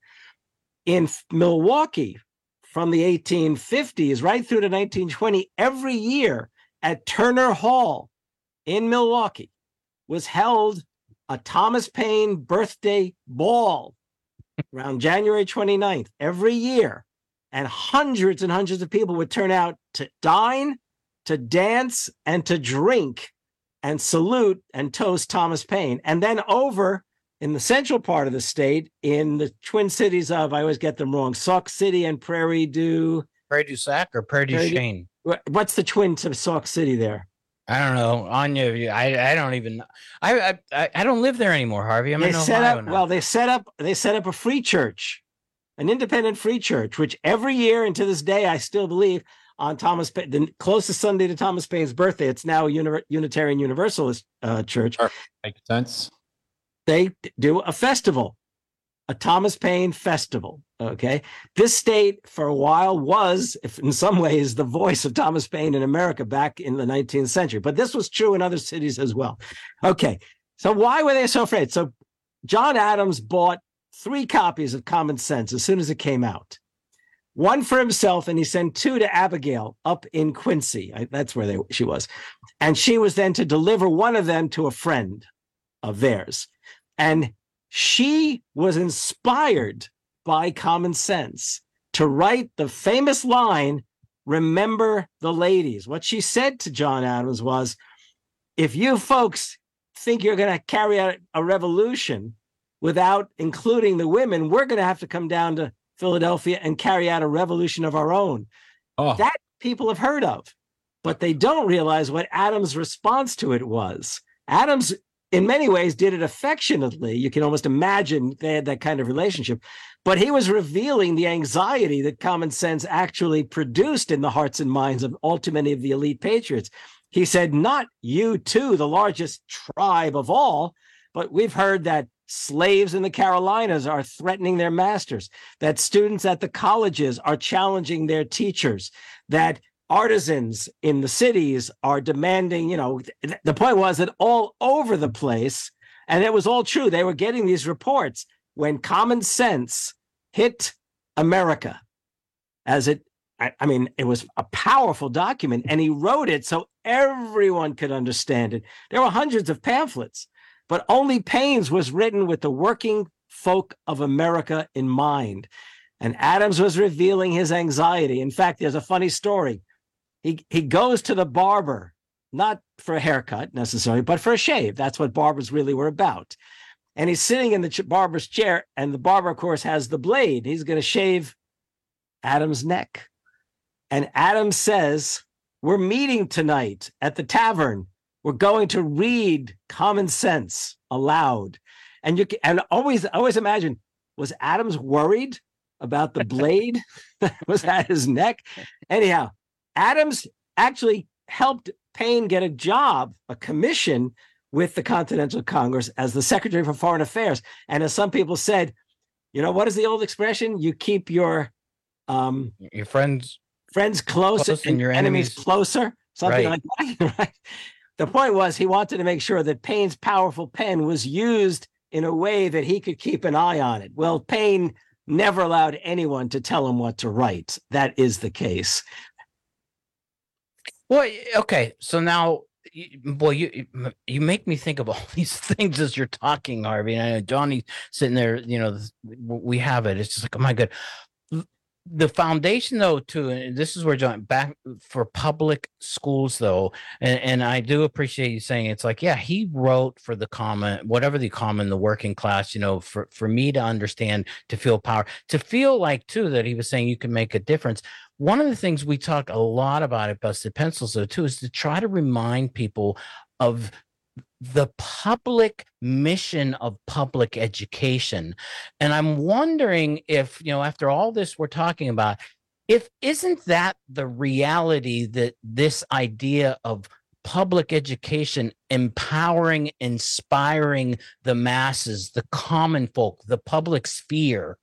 in Milwaukee, from the eighteen fifties right through to nineteen twenty, every year at Turner Hall in Milwaukee was held a Thomas Paine birthday ball around January twenty-ninth every year. And hundreds and hundreds of people would turn out to dine, to dance, and to drink and salute and toast Thomas Paine. And then over in the central part of the state, in the Twin Cities of, I always get them wrong, Sauk City and Prairie du... Prairie du Sac or Prairie du Chien? What's the twin to Sauk City there? I don't know. Anya, I I don't even I I I don't live there anymore, Harvey. I'm they in set Ohio up now. well, they set up they set up a free church, an independent free church, which every year and to this day I still believe on Thomas Paine, the closest Sunday to Thomas Paine's birthday, it's now a uni- Unitarian Universalist uh, church. Makes sense. They do a festival, a Thomas Paine festival. Okay. This state for a while was, if in some ways, the voice of Thomas Paine in America back in the nineteenth century. But this was true in other cities as well. Okay. So why were they so afraid? So John Adams bought three copies of Common Sense as soon as it came out. One for himself, and he sent two to Abigail up in Quincy. I, that's where they, she was. And she was then to deliver one of them to a friend of theirs. And she was inspired by Common Sense to write the famous line, "Remember the ladies." What she said to John Adams was, if you folks think you're going to carry out a revolution without including the women, we're going to have to come down to Philadelphia and carry out a revolution of our own. Oh. That people have heard of, but they don't realize what Adams' response to it was. Adams, in many ways, did it affectionately. You can almost imagine they had that kind of relationship, but he was revealing the anxiety that Common Sense actually produced in the hearts and minds of all too many of the elite patriots. He said, not you too, the largest tribe of all, but we've heard that slaves in the Carolinas are threatening their masters, that students at the colleges are challenging their teachers, that artisans in the cities are demanding, you know, th- the point was that all over the place, and it was all true, they were getting these reports when Common Sense hit America, as it, I, I mean, it was a powerful document, and he wrote it so everyone could understand it. There were hundreds of pamphlets, but only Paine's was written with the working folk of America in mind. And Adams was revealing his anxiety. In fact, there's a funny story. He, he goes to the barber, not for a haircut necessarily, but for a shave. That's what barbers really were about. And he's sitting in the ch- barber's chair, and the barber, of course, has the blade. He's going to shave Adams' neck. And Adams says, we're meeting tonight at the tavern. We're going to read Common Sense aloud. And you can, and always, always imagine, was Adams worried about the blade that was at his neck? Anyhow, Adams actually helped Paine get a job, a commission with the Continental Congress as the Secretary for Foreign Affairs. And as some people said, you know, what is the old expression? You keep your um, your friends friends close, close and and your enemies, enemies closer, something right. like that. Right? The point was he wanted to make sure that Paine's powerful pen was used in a way that he could keep an eye on it. Well, Paine never allowed anyone to tell him what to write. That is the case. Well, okay. So now, boy, you you make me think of all these things as you're talking, Harvey. And I know Johnny's sitting there, you know, we have it. It's just like, oh my God. The foundation, though, too, and this is where John, back for public schools, though, and, and I do appreciate you saying it's like, yeah, he wrote for the common, whatever the common, the working class, you know, for, for me to understand, to feel power, to feel like, too, that he was saying you can make a difference. One of the things we talk a lot about at Busted Pencils, though, too, is to try to remind people of the public mission of public education. And I'm wondering if, you know, after all this we're talking about, if isn't that the reality, that this idea of public education empowering, inspiring the masses, the common folk, the public sphere,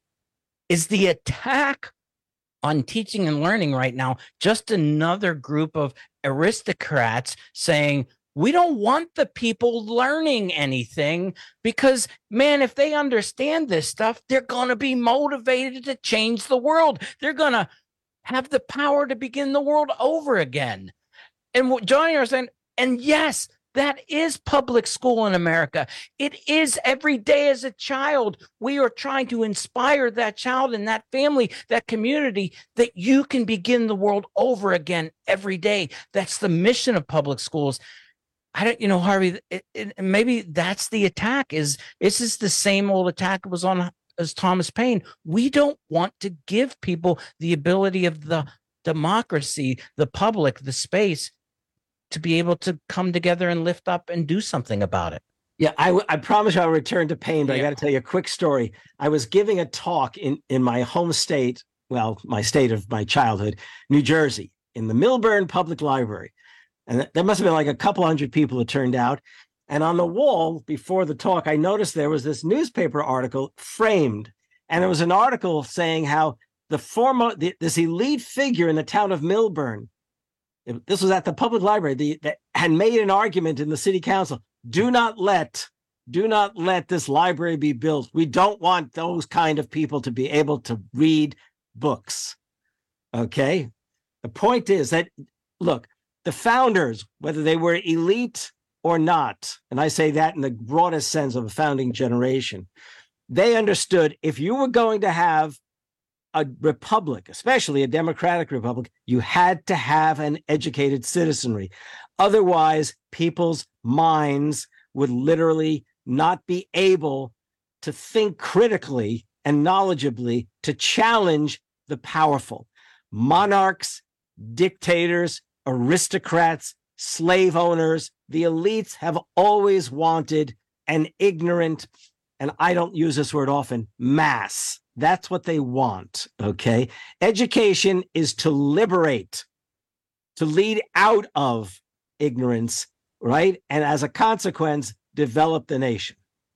is the attack on teaching and learning right now just another group of aristocrats saying, we don't want the people learning anything because, man, if they understand this stuff, they're going to be motivated to change the world. They're going to have the power to begin the world over again. And what Johnny was saying, and yes, that is public school in America. It is every day as a child. We are trying to inspire that child and that family, that community, that you can begin the world over again every day. That's the mission of public schools. I don't, you know, Harvey, it, it, maybe that's the attack. Is this is the same old attack that was on as Thomas Paine. We don't want to give people the ability of the democracy, the public, the space to be able to come together and lift up and do something about it. Yeah, I, I promise you I'll return to Paine, but Yeah. I got to tell you a quick story. I was giving a talk in, in my home state, well, my state of my childhood, New Jersey, in the Milburn Public Library. And there must have been like a couple hundred people that turned out. And on the wall before the talk, I noticed there was this newspaper article framed. And it was an article saying how the former, the, this elite figure in the town of Milburn, this was at the public library, the, that had made an argument in the city council. Do not let, do not let this library be built. We don't want those kind of people to be able to read books. Okay. The point is that, look, the founders, whether they were elite or not, and I say that in the broadest sense of a founding generation, they understood if you were going to have a republic, especially a democratic republic, you had to have an educated citizenry. Otherwise, people's minds would literally not be able to think critically and knowledgeably to challenge the powerful. Monarchs, dictators, aristocrats, slave owners, the elites have always wanted an ignorant, and I don't use this word often, mass. That's what they want, okay? Education is to liberate, to lead out of ignorance, right? And as a consequence, develop the nation.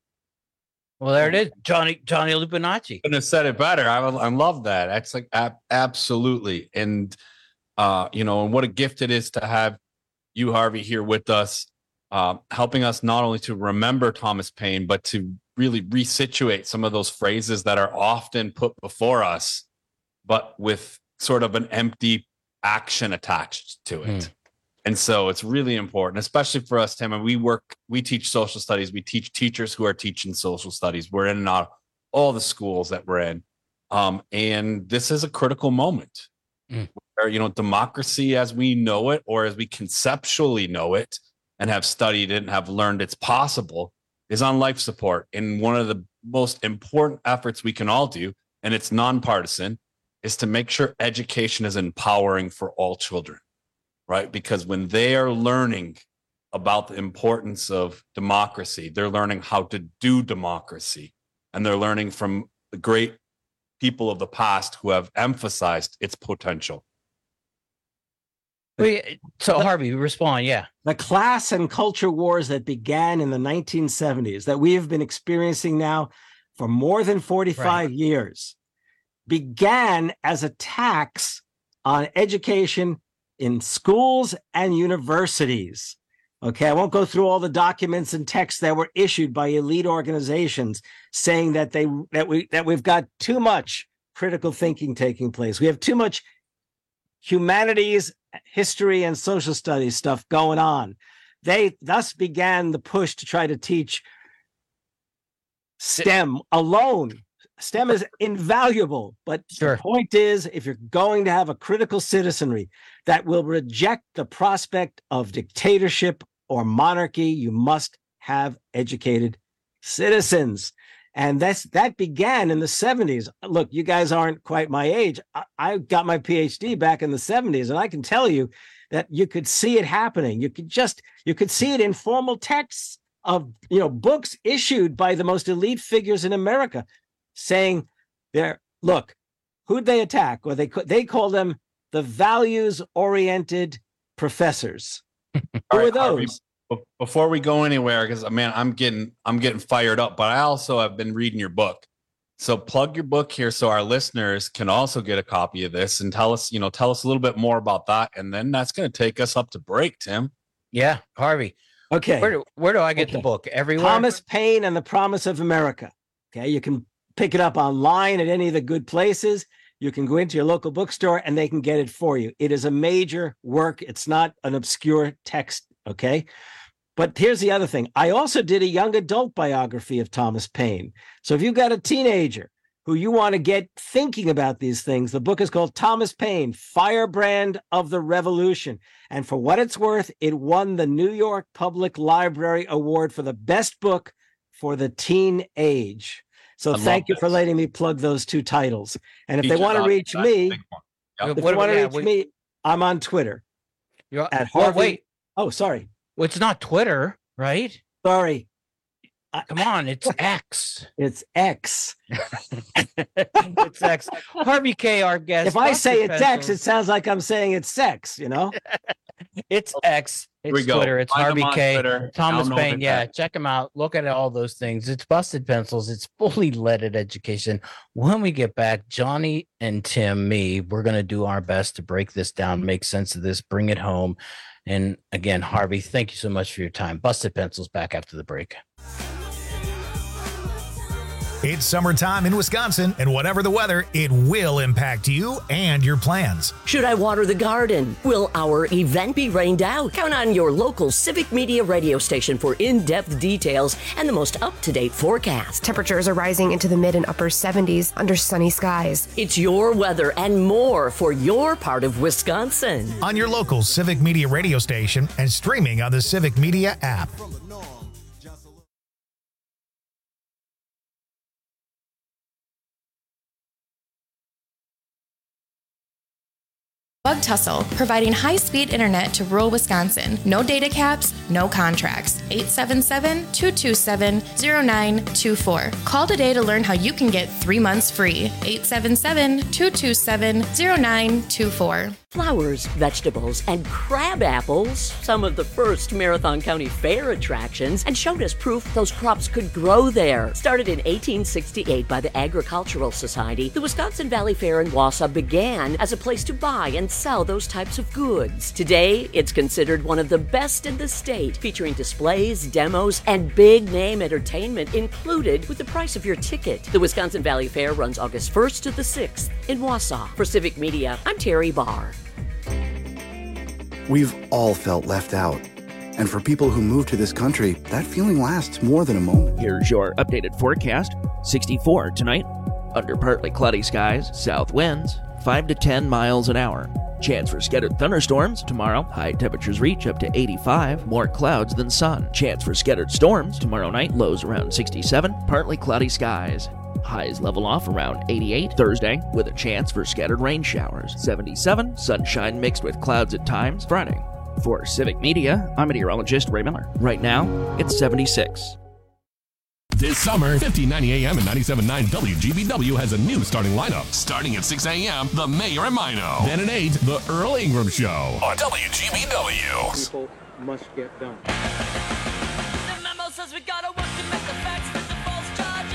Well, there it is, Johnny Johnny Lupinacci. Couldn't have said it better. I, I love that. That's like ab- absolutely. And, uh, you know, and what a gift it is to have you, Harvey, here with us. uh, helping us not only to remember Thomas Paine, but to really resituate some of those phrases that are often put before us, but with sort of an empty action attached to it. Mm. And so it's really important, especially for us, Tim, and we work, we teach social studies. We teach teachers who are teaching social studies. We're in and out all the schools that we're in. Um, and this is a critical moment mm. where, you know, democracy as we know it, or as we conceptually know it and have studied it and have learned it's possible, is on life support. And one of the most important efforts we can all do, and it's nonpartisan, is to make sure education is empowering for all children, right? Because when they are learning about the importance of democracy, they're learning how to do democracy, and they're learning from the great people of the past who have emphasized its potential. Wait, so Harvey, respond. Yeah. The class and culture wars that began in the nineteen seventies that we have been experiencing now for more than forty-five right. years began as attacks on education in schools and universities. Okay, I won't go through all the documents and texts that were issued by elite organizations saying that they that we that we've got too much critical thinking taking place. We have too much humanities, history, and social studies stuff going on. They thus began the push to try to teach STEM alone. STEM is invaluable, but sure. The point is, if you're going to have a critical citizenry that will reject the prospect of dictatorship or monarchy, you must have educated citizens. And that's that began in the seventies. Look, you guys aren't quite my age. I, I got my P H D back in the seventies, and I can tell you that you could see it happening. You could just, you could see it in formal texts of, you know, books issued by the most elite figures in America saying, there, look, who'd they attack? Or they, they call them the values-oriented professors. Who right, are those? Harvey, before we go anywhere, because man, I'm getting I'm getting fired up, but I also have been reading your book. So plug your book here so our listeners can also get a copy of this and tell us, you know, tell us a little bit more about that. And then that's going to take us up to break, Tim. Yeah, Harvey. Okay. Where do, where do I get okay. the book? Everywhere? Thomas Paine and the Promise of America. Okay, you can pick it up online at any of the good places. You can go into your local bookstore and they can get it for you. It is a major work. It's not an obscure text, okay? But here's the other thing. I also did a young adult biography of Thomas Paine. So if you've got a teenager who you want to get thinking about these things, the book is called Thomas Paine, Firebrand of the Revolution. And for what it's worth, it won the New York Public Library Award for the best book for the teen age. So I thank you this. for letting me plug those two titles. And if Teacher they want to reach me, yep. if they want to yeah, reach we, me, I'm on Twitter. You're at Harvey. Well, wait. Oh, sorry. Well, it's not Twitter, right? Sorry. Come on, it's X. It's X. It's X. Harvey K, our guest. If I say it's X, it sounds like I'm saying it's sex, you know? It's X. It's Twitter. It's Find Harvey K. Twitter. Thomas Paine. Yeah, check him out. Look at all those things. It's Busted Pencils. It's fully leaded education. When we get back, Johnny and Tim, me, we're going to do our best to break this down, make sense of this, bring it home. And again, Harvey, thank you so much for your time. Busted Pencils back after the break. It's summertime in Wisconsin, and whatever the weather, it will impact you and your plans. Should I water the garden? Will our event be rained out? Count on your local Civic Media radio station for in-depth details and the most up-to-date forecast. Temperatures are rising into the mid and upper seventies under sunny skies. It's your weather and more for your part of Wisconsin. On your local Civic Media radio station and streaming on the Civic Media app. Bug Tussle, providing high-speed internet to rural Wisconsin. No data caps, no contracts. eight seven seven, two two seven, zero nine two four. Call today to learn how you can get three months free. eight seven seven, two two seven, zero nine two four. Flowers, vegetables, and crab apples, some of the first Marathon County Fair attractions, and showed us proof those crops could grow there. Started in eighteen sixty-eight by the Agricultural Society, the Wisconsin Valley Fair in Wausau began as a place to buy and sell those types of goods. Today, it's considered one of the best in the state, featuring displays, demos, and big-name entertainment included with the price of your ticket. The Wisconsin Valley Fair runs August first to the sixth in Wausau. For Civic Media, I'm Terry Barr. We've all felt left out. And for people who move to this country, that feeling lasts more than a moment. Here's your updated forecast. sixty-four tonight. Under partly cloudy skies, south winds, five to ten miles an hour. Chance for scattered thunderstorms tomorrow. High temperatures reach up to eighty-five. More clouds than sun. Chance for scattered storms tomorrow night. Lows around sixty-seven. Partly cloudy skies. Highs level off around eighty-eight Thursday with a chance for scattered rain showers. seventy-seven, sunshine mixed with clouds at times Friday. For Civic Media, I'm meteorologist Ray Miller. Right now, it's seventy-six. This summer, fifteen ninety A M and ninety-seven point nine W G B W has a new starting lineup. Starting at six A M, The Mayor and Mino. Then at eight, The Earl Ingram Show on W G B W. People must get done. The memo says we gotta work to make the facts fit the false charges.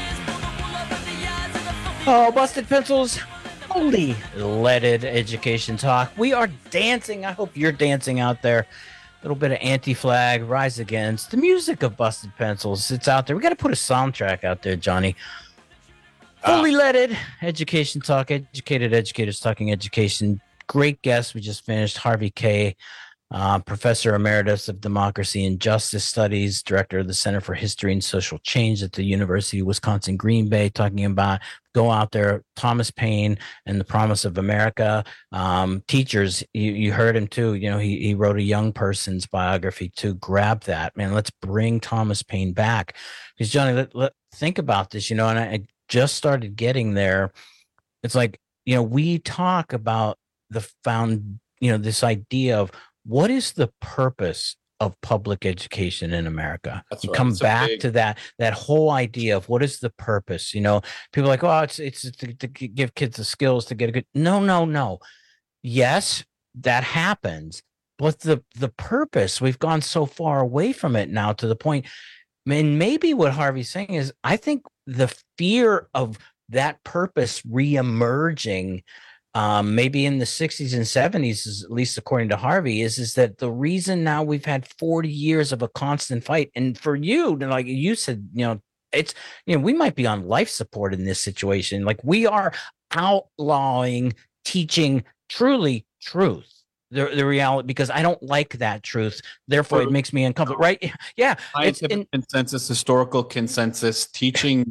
Oh, Busted Pencils, fully leaded education talk. We are dancing. I hope you're dancing out there. A little bit of anti-flag, rise against the music of Busted Pencils. It's out there. We got to put a soundtrack out there, Johnny. Fully uh, leaded education talk, educated educators talking education. Great guest. We just finished Harvey Kaye, uh, Professor Emeritus of Democracy and Justice Studies, Director of the Center for History and Social Change at the University of Wisconsin Green Bay, talking about go out there, Thomas Paine and the Promise of America. Um, teachers, you, you heard him too. You know, he, he wrote a young person's biography to grab that. Man, let's bring Thomas Paine back. Because, Johnny, let, let, think about this, you know, and I, I just started getting there. It's like, you know, we talk about the found, you know, this idea of what is the purpose of public education in America? That's you right. come It's back big... to that that whole idea of what is the purpose. You know, people are like, oh, it's it's to, to give kids the skills to get a good. No, no, no. Yes, that happens, but the the purpose, we've gone so far away from it now to the point. And maybe what Harvey's saying is, I think the fear of that purpose reemerging. Um, maybe in the sixties and seventies, is, at least according to Harvey, is, is that the reason now we've had forty years of a constant fight. And for you, like you said, you know, it's, you know, we might be on life support in this situation. Like we are outlawing teaching truly truth, the, the reality, because I don't like that truth. Therefore, it makes me uncomfortable. Right. Yeah. Scientific in, consensus, historical consensus, teaching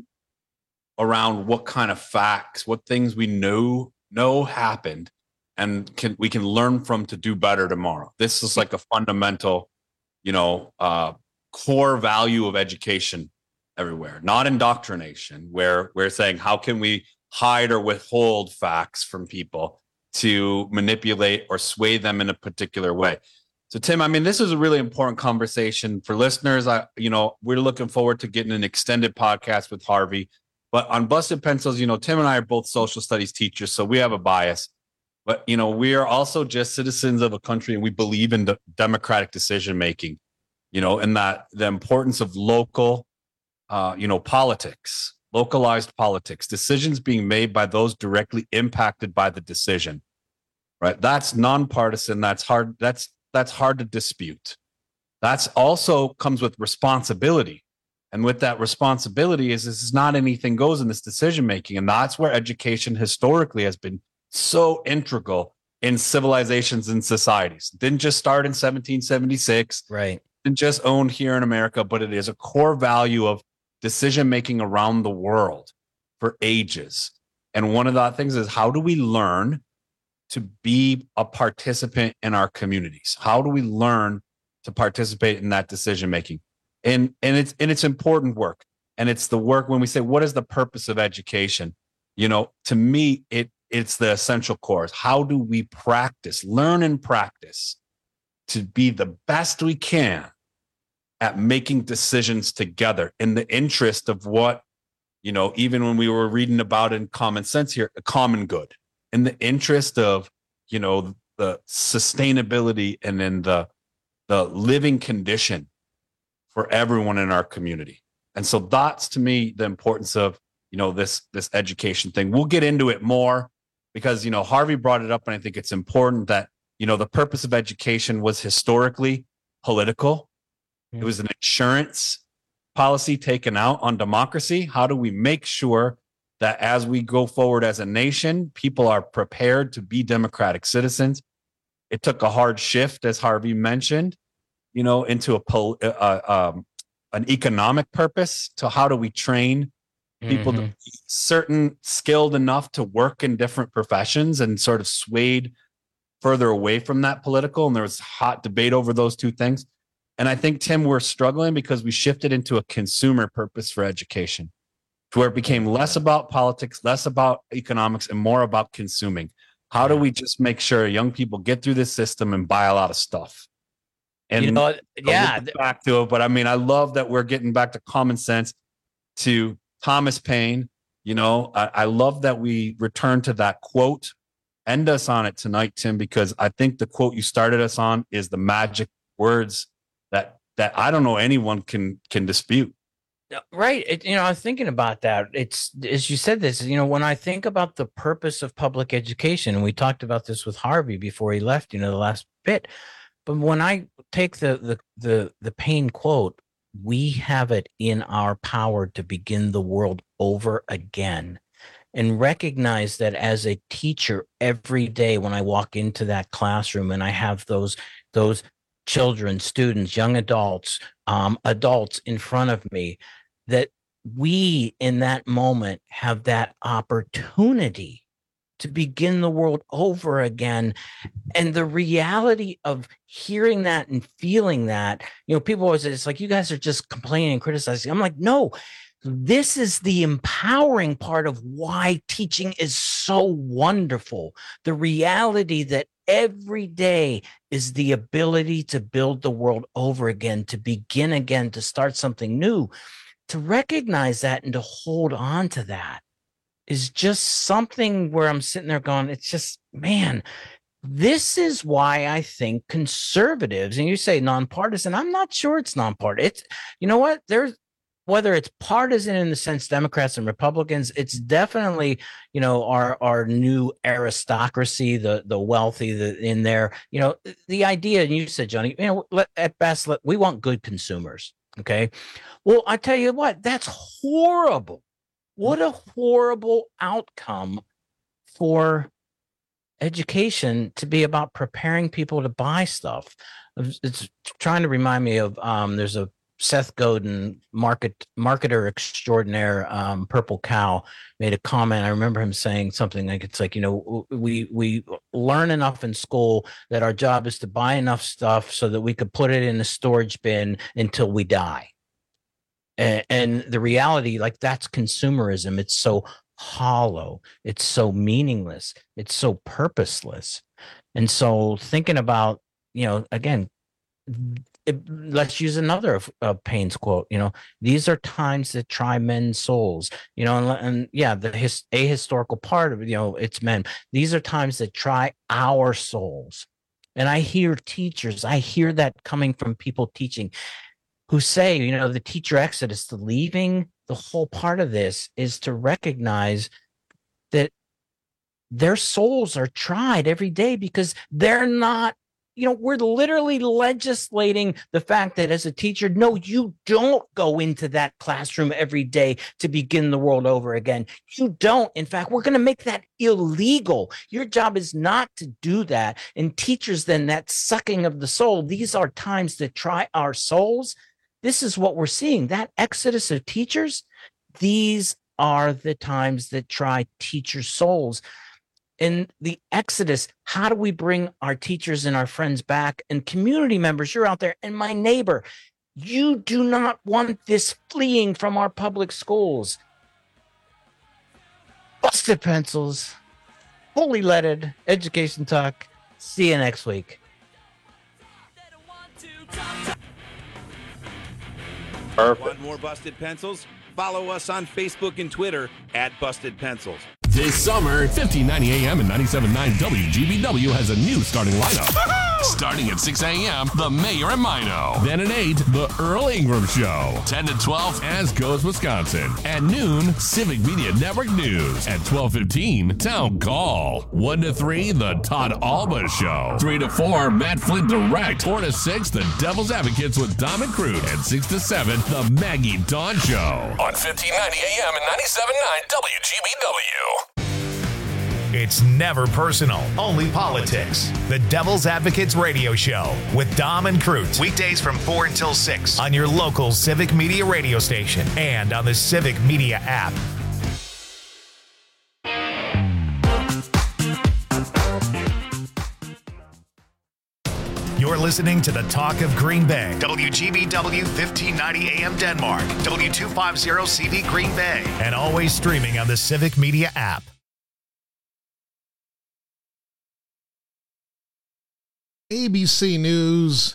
around what kind of facts, what things we know know happened and can we can learn from to do better tomorrow. This is like a fundamental, you know, uh, core value of education everywhere, not indoctrination, where we're saying, how can we hide or withhold facts from people to manipulate or sway them in a particular way? So, Tim, I mean, this is a really important conversation for listeners. I, you know, we're looking forward to getting an extended podcast with Harvey. But on Busted Pencils, you know, Tim and I are both social studies teachers, so we have a bias. But, you know, we are also just citizens of a country, and we believe in de- democratic decision making, you know, and that the importance of local, uh, you know, politics, localized politics, decisions being made by those directly impacted by the decision, right? That's nonpartisan. That's hard. That's that's hard to dispute. That's also comes with responsibility. And with that responsibility is this is not anything goes in this decision making. And that's where education historically has been so integral in civilizations and societies. It didn't just start in seventeen seventy-six. Right. Didn't just own here in America, but it is a core value of decision making around the world for ages. And one of the things is, how do we learn to be a participant in our communities? How do we learn to participate in that decision making? And and it's and it's important work. And it's the work when we say, what is the purpose of education? You know, to me, it it's the essential core. How do we practice, learn and practice to be the best we can at making decisions together in the interest of what, you know, even when we were reading about in Common Sense here, a common good, in the interest of, you know, the sustainability and then the the living condition for everyone in our community. And so that's, to me, the importance of, you know, this this education thing. We'll get into it more because, you know, Harvey brought it up, and I think it's important that, you know, the purpose of education was historically political. It was an insurance policy taken out on democracy. How do we make sure that as we go forward as a nation, people are prepared to be democratic citizens? It took a hard shift, as Harvey mentioned, you know, into a pol- uh, um, an economic purpose. To how do we train people mm-hmm. to be certain skilled enough to work in different professions, and sort of swayed further away from that political. And there was hot debate over those two things. And I think, Tim, we're struggling because we shifted into a consumer purpose for education, to where it became less about politics, less about economics, and more about consuming. How do we just make sure young people get through this system and buy a lot of stuff? And you know, yeah, back to it. But I mean, I love that we're getting back to common sense, to Thomas Paine. You know, I, I love that we return to that quote. End us on it tonight, Tim, because I think the quote you started us on is the magic words that that I don't know anyone can can dispute. Right. It, you know, I was thinking about that. It's, as you said this, you know, when I think about the purpose of public education, and we talked about this with Harvey before he left, you know, the last bit, but when I take the, the, the, the Paine quote, we have it in our power to begin the world over again, and recognize that as a teacher every day, when I walk into that classroom and I have those, those children, students, young adults, um, adults in front of me, that we in that moment have that opportunity to begin the world over again. And the reality of hearing that and feeling that, you know, people always say, it's like, you guys are just complaining and criticizing. I'm like, no, this is the empowering part of why teaching is so wonderful. The reality that every day is the ability to build the world over again, to begin again, to start something new. To recognize that and to hold on to that is just something where I'm sitting there going, it's just, man, this is why I think conservatives, and you say nonpartisan, I'm not sure it's nonpartisan. It's, you know what, there's, whether it's partisan in the sense Democrats and Republicans, it's definitely, you know, our our new aristocracy, the the wealthy, the in there, you know, the idea, and you said, Johnny, you know, let, at best, let, we want good consumers. Okay. Well, I tell you what, that's horrible. What a horrible outcome for education to be about preparing people to buy stuff. It's trying to remind me of, um, there's a Seth Godin, market marketer extraordinaire, um, Purple Cow, made a comment. I remember him saying something like, it's like, you know, we we learn enough in school that our job is to buy enough stuff so that we could put it in a storage bin until we die. And, and the reality, like, that's consumerism. It's so hollow. It's so meaningless. It's so purposeless. And so thinking about, you know, again, It, let's use another of, of Paine's quote. You know, these are times that try men's souls. You know, and, and yeah, the his, ahistorical part of it, you know, it's men. These are times that try our souls. And I hear teachers, I hear that coming from people teaching, who say, you know, the teacher exodus, the leaving, the whole part of this is to recognize that their souls are tried every day because they're not. You know, we're literally legislating the fact that as a teacher, no, you don't go into that classroom every day to begin the world over again. You don't. In fact, we're going to make that illegal. Your job is not to do that. And teachers, then, that sucking of the soul, these are times that try our souls. This is what we're seeing. That exodus of teachers, these are the times that try teachers' souls. In the exodus, how do we bring our teachers and our friends back? And community members, you're out there, and my neighbor, you do not want this fleeing from our public schools. Busted Pencils, fully leaded education talk. See you next week. Perfect. Want more Busted Pencils? Follow us on Facebook and Twitter at Busted Pencils. This summer, fifteen ninety A M and ninety-seven point nine W G B W has a new starting lineup. Starting at six A M, The Mayor and Mino. Then at eight, The Earl Ingram Show. ten to twelve, As Goes Wisconsin. At noon, Civic Media Network News. At twelve fifteen, Town Call. one to three, The Todd Alba Show. three to four, Matt Flint Direct. four to six, The Devil's Advocates with Dom and Crute. And six to seven, The Maggie Dawn Show. On fifteen ninety A M and ninety-seven point nine W G B W. It's never personal, only politics. The Devil's Advocates Radio Show with Dom and Crute. Weekdays from four until six on your local Civic Media radio station and on the Civic Media app. You're listening to the Talk of Green Bay. W G B W fifteen ninety A M Denmark. W two fifty C V Green Bay. And always streaming on the Civic Media app. A B C News,